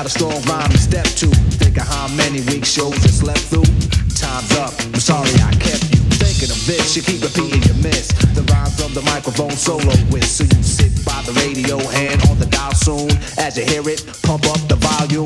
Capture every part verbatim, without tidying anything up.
a strong rhyme to step to. Think of how many weak shows you slept through. Time's up, I'm sorry I kept you thinking of this. You keep repeating your miss the rhyme from the microphone solo with. So you sit by the radio, hand on the dial soon. As you hear it, pump up the volume.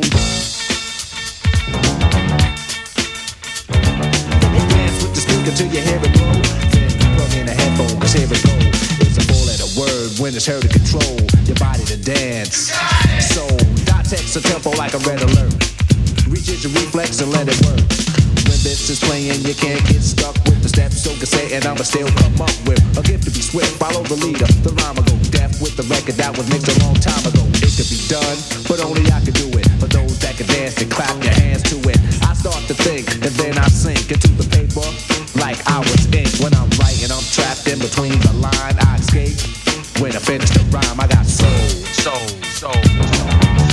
Dance with the speaker till you hear it blow. Then plug in a headphone, cause here it go. It's a four-letter word when it's heard to control your body to dance. So dot text a tempo like a red alert. Reaches your reflex and let it work. When this is playing, you can't get stuck with the steps. So can say, and I'ma still come up with a gift to be swift. Follow the leader, the rhyme will go deaf with the record that was mixed a long time ago. It could be done, but only I could do it. For those that can dance and clap your hands to it. I start to think, and then I sink into the paper like I was ink. When I'm writing, I'm trapped in between the line. I escape. When I finish the rhyme, I got soul, soul, soul, soul.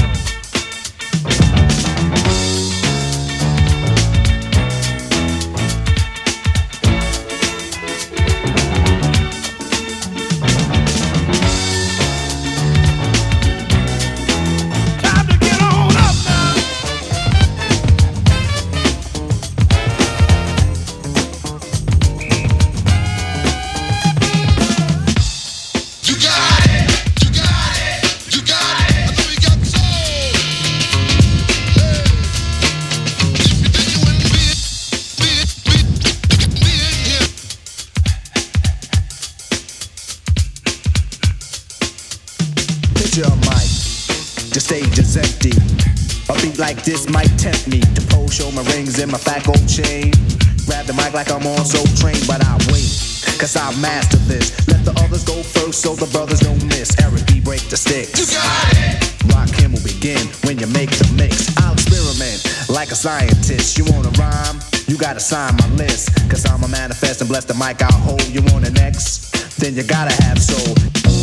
Like this might tempt me to pose, show my rings and my fat gold chain. Grab the mic like I'm on so trained, but I wait, cause I master this. Let the others go first so the brothers don't miss. Eric B, break the sticks. You got it! Rakim will begin when you make the mix. I'll experiment like a scientist. You wanna rhyme? You gotta sign my list. Cause I'm a manifest and bless the mic I'll hold. You want an X? Then you gotta have soul.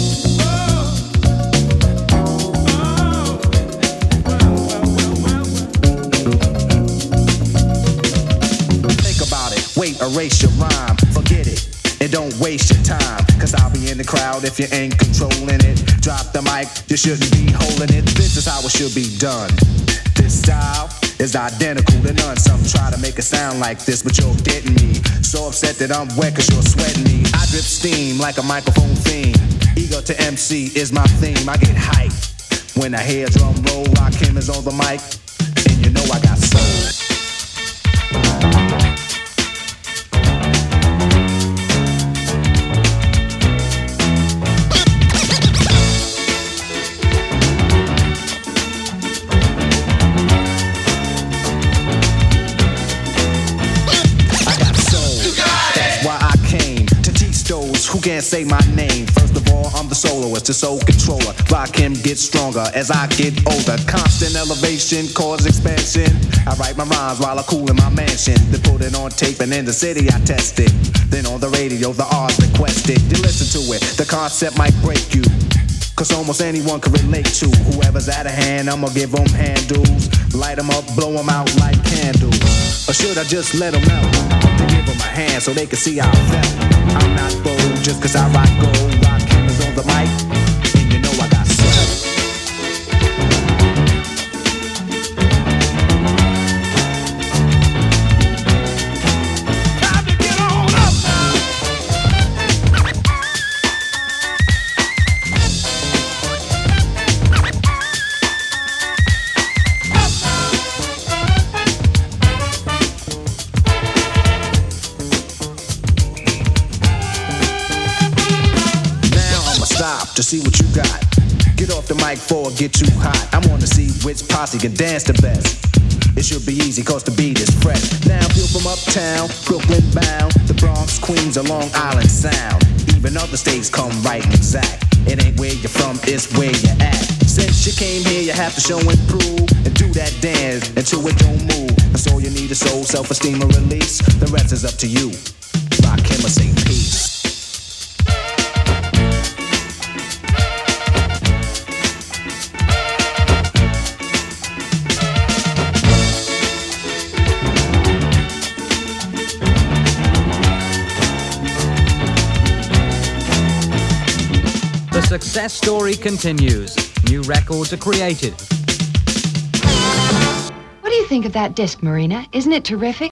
Wait, erase your rhyme, forget it, and don't waste your time. Cause I'll be in the crowd if you ain't controlling it. Drop the mic, you shouldn't be holding it. This is how it should be done. This style is identical to none. Some try to make it sound like this, but you're getting me. So upset that I'm wet cause you're sweating me. I drip steam like a microphone theme. Ego to M C is my theme. I get hyped when I hear drum roll. Rakim is on the mic, and you know I got soul. Who can't say my name? First of all, I'm the soloist, the soul controller. Rakim gets stronger as I get older. Constant elevation, cause expansion. I write my rhymes while I cool in my mansion. Then put it on tape and in the city I test it. Then on the radio, the R's requested. You listen to it, the concept might break you. Cause almost anyone can relate to. Whoever's out of hand, I'ma give them handles. Light them up, blow them out like candles. Or should I just let them out? To give them a hand so they can see how I felt. I'm not bold just cause I rock gold. Rakim is on the mic, and you know I got soul. Time to get on up now. To see what you got. Get off the mic before it get too hot. I wanna see which posse can dance the best. It should be easy cause the beat is fresh. Now feel from uptown, Brooklyn bound, the Bronx, Queens, or Long Island Sound. Even other states come right and exact. It ain't where you're from, it's where you're at. Since you came here, you have to show and prove and do that dance until it don't move. That's all you need is soul, self-esteem, and release. The rest is up to you. Rakim or say peace. The success story continues. New records are created. think of that disc, Marina? Isn't it terrific?